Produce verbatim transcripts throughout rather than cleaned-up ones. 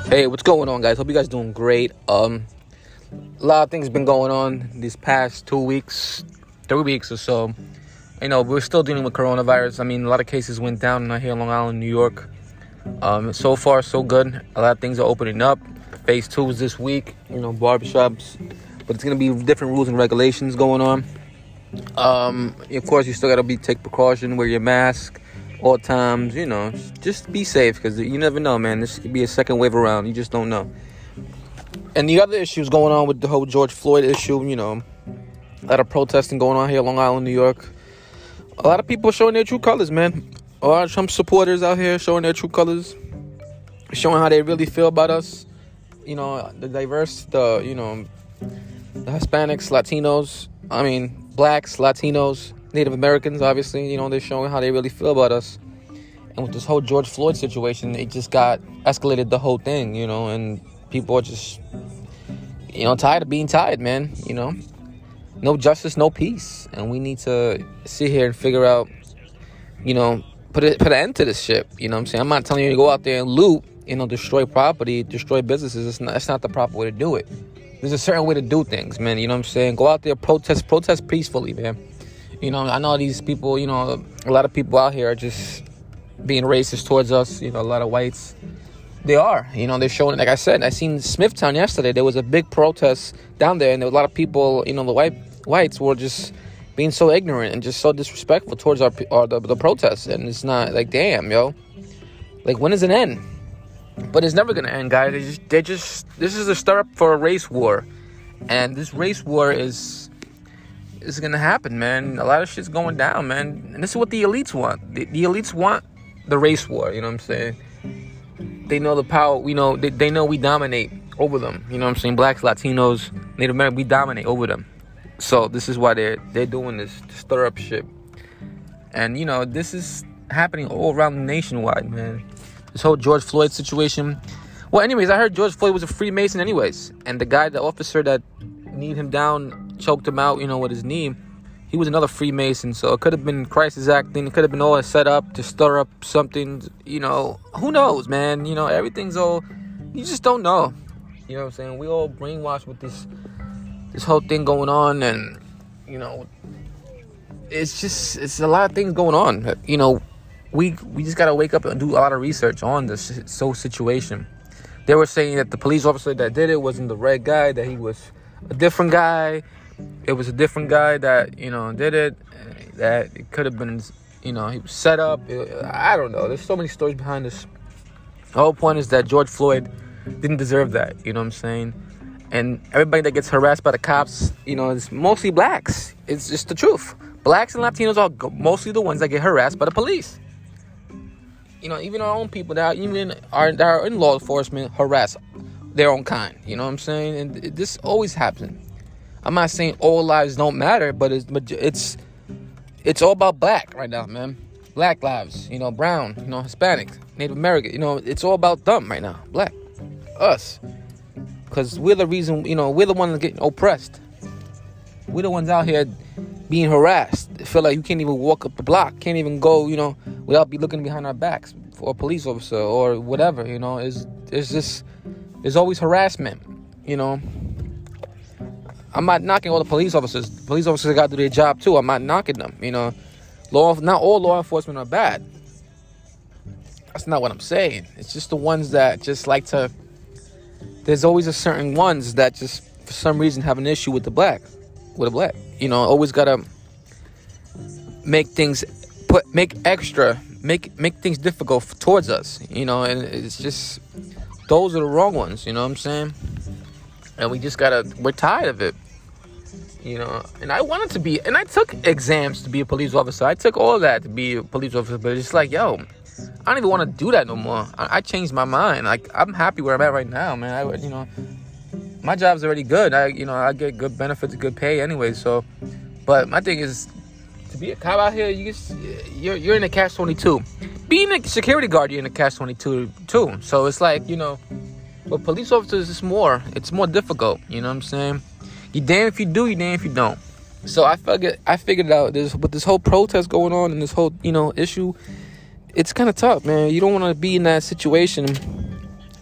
Hey, what's going on, guys? Hope you guys doing great. Um, a lot of things been going on these past two weeks, three weeks or so. You know, we're still dealing with coronavirus. I mean, a lot of cases went down here in Long Island, New York. Um, so far, so good. A lot of things are opening up. Phase two is this week. You know, barbershops, but it's gonna be different rules and regulations going on. Um, of course, you still gotta be take precaution, wear your mask all times, you know, just be safe, because you never know, man. This could be a second wave around. You just don't know. And the other issues going on with the whole George Floyd issue, you know, a lot of protesting going on here in Long Island, New York. A lot of people showing their true colors, man. A lot of Trump supporters out here showing their true colors, showing how they really feel about us. You know, the diverse, the, you know, the Hispanics, Latinos, I mean, blacks, Latinos, Native Americans, obviously, you know, they're showing how they really feel about us. And with this whole George Floyd situation, it just got escalated the whole thing, you know, and people are just, you know, tired of being tired, man, you know. No justice, no peace. And we need to sit here and figure out, you know, put it, put an end to this shit, you know what I'm saying? I'm not telling you to go out there and loot, you know, destroy property, destroy businesses. It's not, it's not the proper way to do it. There's a certain way to do things, man, you know what I'm saying? Go out there, protest, protest peacefully, man. You know, I know these people, you know, a lot of people out here are just being racist towards us. You know, a lot of whites. They are. You know, they're showing, like I said, I seen Smithtown yesterday. There was a big protest down there, and there were a lot of people, you know, the white whites were just being so ignorant and just so disrespectful towards our, our the, the protests. And it's not like, damn, yo. Like, when does it end? But it's never going to end, guys. They just, they just, this is a stir up for a race war. And this race war is... It's gonna happen, man. A lot of shit's going down, man. And this is what the elites want. The, the elites want the race war, you know what I'm saying? They know the power, we know, they, they know we dominate over them. You know what I'm saying? Blacks, Latinos, Native Americans, we dominate over them. So this is why they're they're doing this to stir up shit. And, you know, this is happening all around nationwide, man. This whole George Floyd situation. Well, anyways, I heard George Floyd was a Freemason anyways. And the guy, the officer that kneed him down, choked him out, you know, with his knee, he was another Freemason. So it could have been crisis acting. It could have been all set up to stir up something, you know. Who knows, man? You know, everything's all, you just don't know. You know what I'm saying? We all brainwashed with this this whole thing going on, and, you know, it's just, it's a lot of things going on. You know, we we just got to wake up and do a lot of research on this so situation. They were saying that the police officer that did it wasn't the red guy, that he was a different guy. It was a different guy that, you know, did it. That it could have been, you know, he was set up. I don't know. There's so many stories behind this. The whole point is that George Floyd didn't deserve that. You know what I'm saying? And everybody that gets harassed by the cops, you know, it's mostly blacks. It's just the truth. Blacks and Latinos are mostly the ones that get harassed by the police. You know, even our own people that are, even are, that are in law enforcement harass their own kind. You know what I'm saying? And this always happens. I'm not saying all lives don't matter, but it's it's it's all about black right now, man. Black lives, you know, brown, you know, Hispanic, Native American, you know, it's all about them right now. Black, us, because we're the reason, you know, we're the ones getting oppressed. We're the ones out here being harassed. They feel like you can't even walk up the block, can't even go, you know, without be looking behind our backs for a police officer or whatever. You know, it's it's just there's always harassment, you know. I'm not knocking all the police officers. Police officers got to do their job too. I'm not knocking them, you know. Law, not all law enforcement are bad. That's not what I'm saying. It's just the ones that just like to. There's always a certain ones that just for some reason have an issue with the black, with a black. You know, always gotta make things, put make extra, make make things difficult towards us. You know, and it's just those are the wrong ones. You know what I'm saying? And we just gotta, we're tired of it, you know. And I wanted to be, and I took exams to be a police officer. I took all that to be a police officer, but it's like, yo, I don't even want to do that no more. I, I changed my mind. Like, I'm happy where I'm at right now, man. I, you know, my job's already good. I, you know, I get good benefits, good pay anyway. So, but my thing is, to be a cop out here, you just, you're you're in a catch twenty-two. Being a security guard, you're in a catch twenty-two too. So it's like, you know. But police officers, it's more, it's more difficult, you know what I'm saying? You damn if you do, you damn if you don't. So I figured, I figured out this, with this whole protest going on and this whole, you know, issue, it's kind of tough, man. You don't want to be in that situation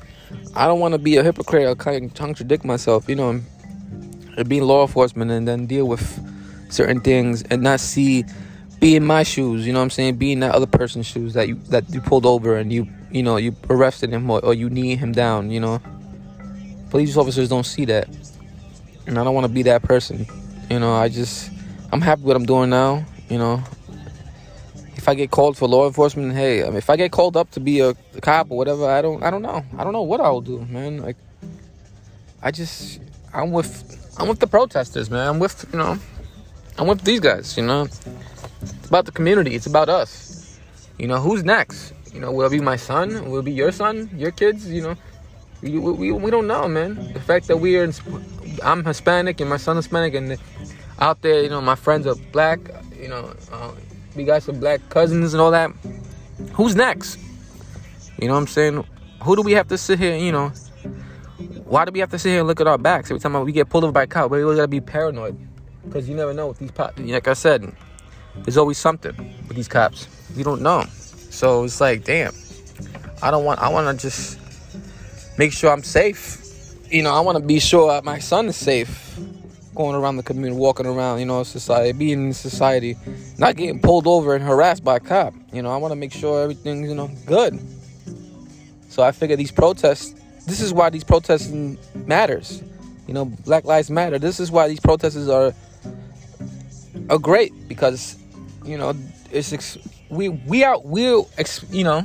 I don't want to be a hypocrite or kind of contradict myself, you know, and be law enforcement and then deal with certain things and not see, be in my shoes, you know what I'm saying? Be in that other person's shoes that you that you pulled over and you, you know, you arrested him or, or you knee him down, you know? Police officers don't see that. And I don't want to be that person. You know, I just, I'm happy with what I'm doing now, you know? If I get called for law enforcement, hey, I mean, if I get called up to be a, a cop or whatever, I don't, I don't know. I don't know what I'll do, man. Like, I just, I'm with, I'm with the protesters, man. I'm with, you know, I'm with these guys, you know. It's about the community. It's about us. You know, who's next? You know, will it be my son? Will it be your son? Your kids? You know, we we, we don't know, man. The fact that we are, in, I'm Hispanic and my son's Hispanic, and out there, you know, my friends are black. You know, uh, we got some black cousins and all that. Who's next? You know what I'm saying? Who do we have to sit here, you know? Why do we have to sit here and look at our backs every time we get pulled over by a cop? We gotta be paranoid. Because you never know with these cops. Like I said, there's always something with these cops. You don't know. So it's like, damn. I don't want, I want to just make sure I'm safe. You know, I want to be sure my son is safe. Going around the community, walking around, you know, society, being in society, not getting pulled over and harassed by a cop. You know, I want to make sure everything's, you know, good. So I figure these protests, this is why these protests matters. You know, Black Lives Matter. This is why these protests are are great, because, you know, it's ex- we we are we ex- you know,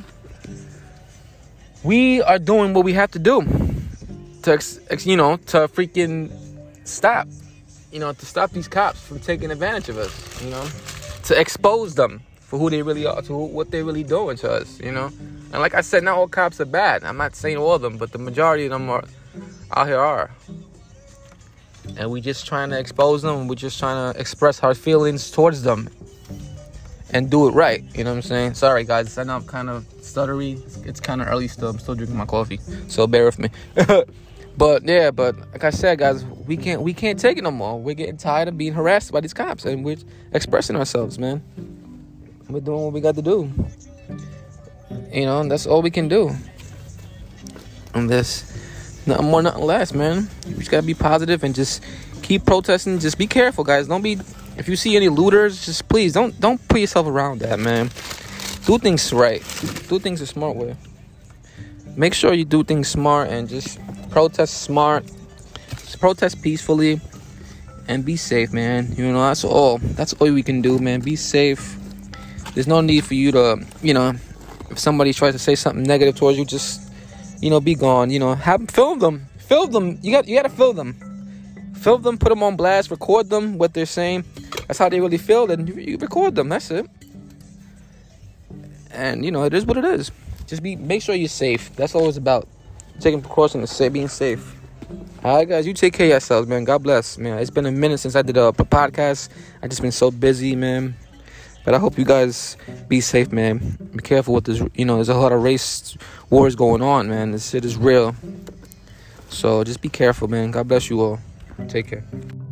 we are doing what we have to do to ex- ex- you know, to freaking stop. You know, to stop these cops from taking advantage of us, you know, to expose them for who they really are, to who, what they're really doing to us, you know. And like I said, not all cops are bad. I'm not saying all of them, but the majority of them are out here are. And we just trying to expose them. We're just trying to express our feelings towards them and do it right. You know what I'm saying? Sorry, guys. I know I'm kind of stuttery. It's kind of early still. I'm still drinking my coffee, so bear with me. But yeah, but like I said, guys, we can't we can't take it no more. We're getting tired of being harassed by these cops, and we're expressing ourselves, man. We're doing what we got to do. You know, and that's all we can do. And this, nothing more, nothing less, man. We just gotta be positive and just keep protesting. Just be careful, guys. Don't be. If you see any looters, just please don't don't put yourself around that, man. Do things right. Do things a smart way. Make sure you do things smart and just protest smart. Just protest peacefully and be safe, man. You know, that's all. That's all we can do, man. Be safe. There's no need for you to, you know, if somebody tries to say something negative towards you, just, you know, be gone. You know, have film them. Film them. You got you got to film them. Film them. Put them on blast. Record them. What they're saying. That's how they really feel. Then you, you record them. That's it. And you know, it is what it is. Just be, make sure you're safe. That's all it's about. Taking precautions, say being safe. All right, guys, you take care of yourselves, man. God bless, man. It's been a minute since I did a podcast. I just been so busy, man. But I hope you guys be safe, man. Be careful with this. You know, there's a lot of race wars going on, man. This shit is real. So just be careful, man. God bless you all. Take care.